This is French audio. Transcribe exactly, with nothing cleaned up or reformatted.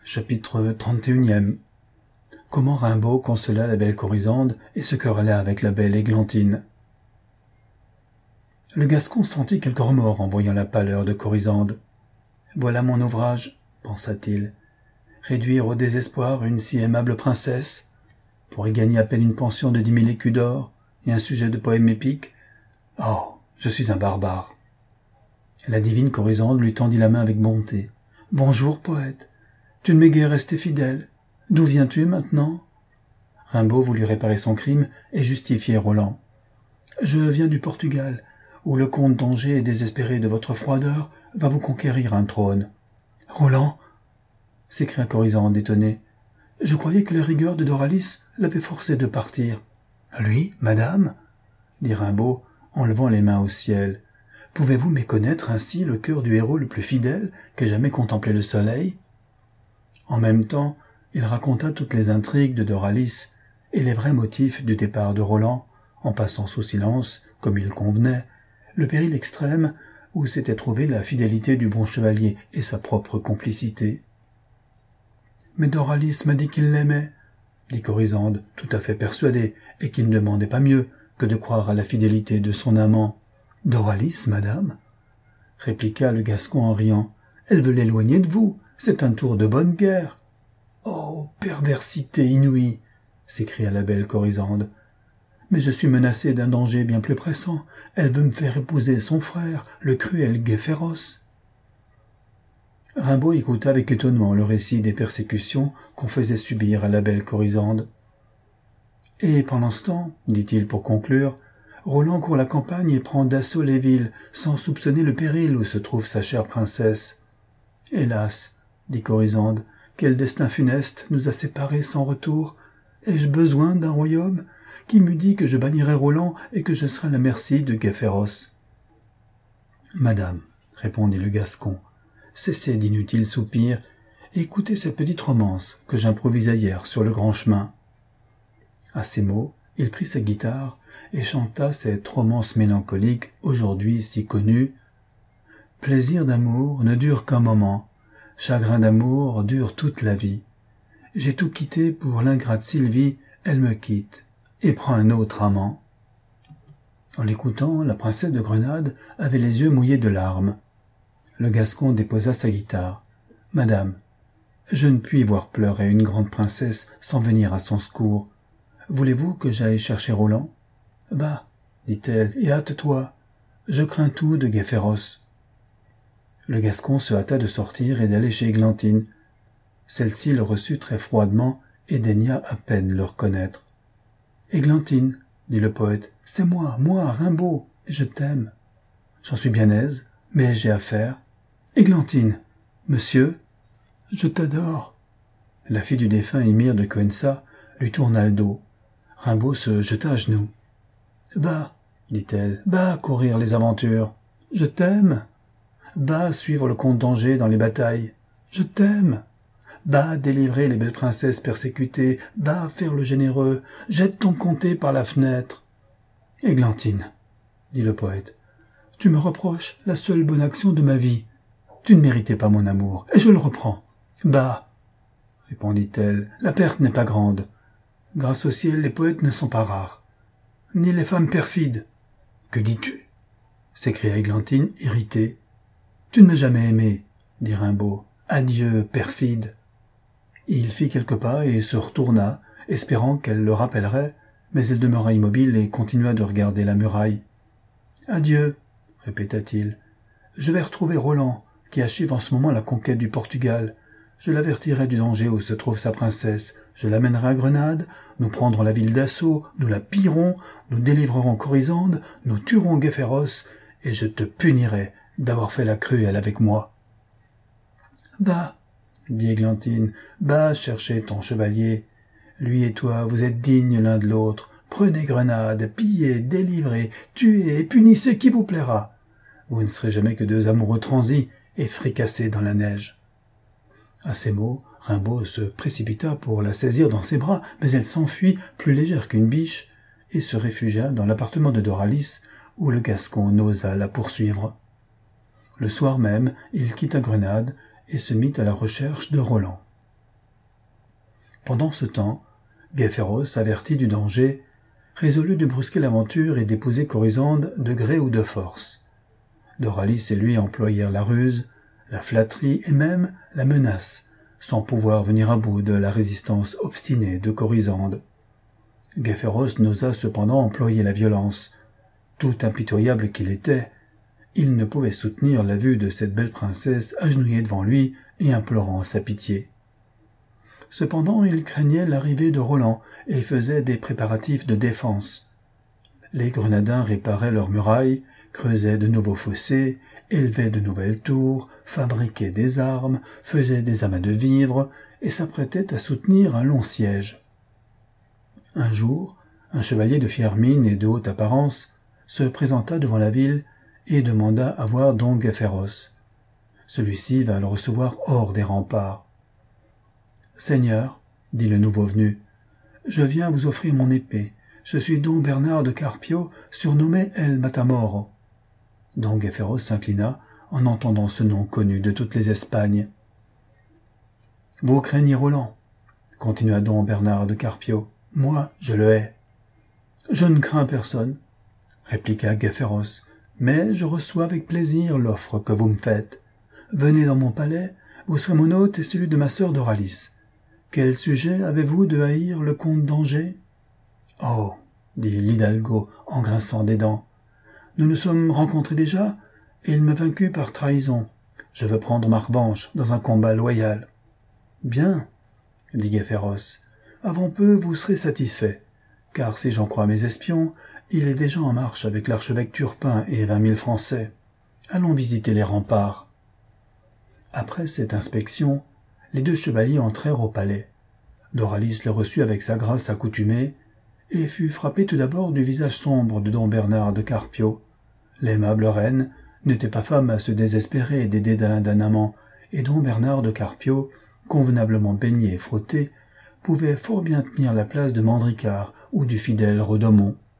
Chapitre trente et un. Comment Rimbaud consola la belle Corisande et se querella avec la belle Églantine. Le Gascon sentit quelque remords en voyant la pâleur de Corisande. « Voilà mon ouvrage, pensa-t-il, réduire au désespoir une si aimable princesse, pour y gagner à peine une pension de dix mille écus d'or et un sujet de poème épique. Oh, je suis un barbare. » La divine Corisande lui tendit la main avec bonté. « Bonjour, poète. Tu ne m'es guère resté fidèle. D'où viens-tu maintenant ?» Rimbaud voulut réparer son crime et justifier Roland. « Je viens du Portugal, où le comte d'Angers, désespéré de votre froideur, va vous conquérir un trône. »« Roland !» s'écria Corisande étonnée. « Je croyais que les rigueurs de Doralis l'avaient forcé de partir. »« Lui, madame ?» dit Rimbaud, en levant les mains au ciel. « Pouvez-vous méconnaître ainsi le cœur du héros le plus fidèle qu'ait jamais contemplé le soleil ?» En même temps, il raconta toutes les intrigues de Doralis et les vrais motifs du départ de Roland, en passant sous silence, comme il convenait, le péril extrême où s'était trouvée la fidélité du bon chevalier et sa propre complicité. « Mais Doralis m'a dit qu'il l'aimait, » dit Corisande, tout à fait persuadée, et qui ne demandait pas mieux que de croire à la fidélité de son amant. « Doralis, madame ?» répliqua le Gascon en riant. « Elle veut l'éloigner de vous, c'est un tour de bonne guerre. »« Oh, perversité inouïe !» s'écria la belle Corisande. « Mais je suis menacé d'un danger bien plus pressant. Elle veut me faire épouser son frère, le cruel guet féroce. » Rimbaud écouta avec étonnement le récit des persécutions qu'on faisait subir à la belle Corisande. « Et pendant ce temps, dit-il pour conclure, Roland court la campagne et prend d'assaut les villes, sans soupçonner le péril où se trouve sa chère princesse. »« Hélas, dit Corisande, quel destin funeste nous a séparés sans retour. Ai-je besoin d'un royaume? Qui m'eût dit que je bannirais Roland et que je serais à la merci de guet féroce? »« Madame, répondit le Gascon, cessez d'inutiles soupirs et écoutez cette petite romance que j'improvisai hier sur le grand chemin. » À ces mots, il prit sa guitare et chanta cette romance mélancolique aujourd'hui si connue. « Plaisir d'amour ne dure qu'un moment, chagrin d'amour dure toute la vie. J'ai tout quitté pour l'ingrate Sylvie, elle me quitte et prend un autre amant. » En l'écoutant, la princesse de Grenade avait les yeux mouillés de larmes. Le Gascon déposa sa guitare. « Madame, je ne puis voir pleurer une grande princesse sans venir à son secours. Voulez-vous que j'aille chercher Roland ? » ?»« Bah, dit-elle, et hâte-toi. Je crains tout de guet féroce. » Le Gascon se hâta de sortir et d'aller chez Églantine. Celle-ci le reçut très froidement et daigna à peine le reconnaître. « Églantine, dit le poète, c'est moi, moi, Rimbaud, et je t'aime. J'en suis bien aise, mais j'ai affaire. Églantine, monsieur, je t'adore. » La fille du défunt émir de Coensa lui tourna le dos. Rimbaud se jeta à genoux. « Va, dit-elle, va courir les aventures. Je t'aime. Va suivre le comte d'Angers dans les batailles. Je t'aime. Va délivrer les belles princesses persécutées. Va faire le généreux. Jette ton comté par la fenêtre. »« Églantine, dit le poète, tu me reproches la seule bonne action de ma vie. Tu ne méritais pas mon amour, et je le reprends. Bah, répondit-elle, la perte n'est pas grande. Grâce au ciel, les poètes ne sont pas rares, ni les femmes perfides. »« Que dis-tu » s'écria Églantine, irritée. « Tu ne m'as jamais aimé, dit Rimbaud. Adieu, perfide. » Il fit quelques pas et se retourna, espérant qu'elle le rappellerait, mais elle demeura immobile et continua de regarder la muraille. « Adieu, répéta-t-il. Je vais retrouver Roland, qui achève en ce moment la conquête du Portugal. Je l'avertirai du danger où se trouve sa princesse. Je l'amènerai à Grenade, nous prendrons la ville d'assaut, nous la pillerons, nous délivrerons Corisande, nous tuerons guet féroce, et je te punirai d'avoir fait la cruelle avec moi. »« Va, dit Églantine, va chercher ton chevalier. Lui et toi, vous êtes dignes l'un de l'autre. Prenez Grenade, pillez, délivrez, tuez et punissez qui vous plaira. Vous ne serez jamais que deux amoureux transis et fricassés dans la neige. » À ces mots, Rimbaud se précipita pour la saisir dans ses bras, mais elle s'enfuit, plus légère qu'une biche, et se réfugia dans l'appartement de Doralis, où le Gascon n'osa la poursuivre. Le soir même, il quitta Grenade et se mit à la recherche de Roland. Pendant ce temps, Gaëphéros, averti du danger, résolut de brusquer l'aventure et d'épouser Corisande de gré ou de force. Doralis et lui employèrent la ruse, la flatterie et même la menace, sans pouvoir venir à bout de la résistance obstinée de Corisande. Gaëphéros n'osa cependant employer la violence. Tout impitoyable qu'il était, il ne pouvait soutenir la vue de cette belle princesse agenouillée devant lui et implorant sa pitié. Cependant, il craignait l'arrivée de Roland et faisait des préparatifs de défense. Les Grenadins réparaient leurs murailles, creusaient de nouveaux fossés, élevaient de nouvelles tours, fabriquaient des armes, faisaient des amas de vivres et s'apprêtaient à soutenir un long siège. Un jour, un chevalier de fière mine et de haute apparence se présenta devant la ville et demanda à voir don Gaëphéros. Celui-ci vint le recevoir hors des remparts. « Seigneur, dit le nouveau venu, je viens vous offrir mon épée. Je suis don Bernard de Carpio, surnommé El Matamoro. » Don Gaëphéros s'inclina en entendant ce nom connu de toutes les Espagnes. « Vous craignez Roland, continua don Bernard de Carpio. Moi, je le hais. »« Je ne crains personne, répliqua Gaëphéros, mais je reçois avec plaisir l'offre que vous me faites. Venez dans mon palais, vous serez mon hôte et celui de ma sœur Doralis. Quel sujet avez-vous de haïr le comte d'Angers ? » ?»« Oh, dit l'hidalgo en grinçant des dents, nous nous sommes rencontrés déjà, et il m'a vaincu par trahison. Je veux prendre ma revanche dans un combat loyal. »« Bien, dit Gaëphéros, avant peu vous serez satisfait, car si j'en crois mes espions, il est déjà en marche avec l'archevêque Turpin et vingt mille Français. Allons visiter les remparts. » Après cette inspection, les deux chevaliers entrèrent au palais. Doralis les reçut avec sa grâce accoutumée et fut frappé tout d'abord du visage sombre de don Bernard de Carpio. L'aimable reine n'était pas femme à se désespérer des dédains d'un amant, et don Bernard de Carpio, convenablement baigné et frotté, pouvait fort bien tenir la place de Mandricard ou du fidèle Redomont.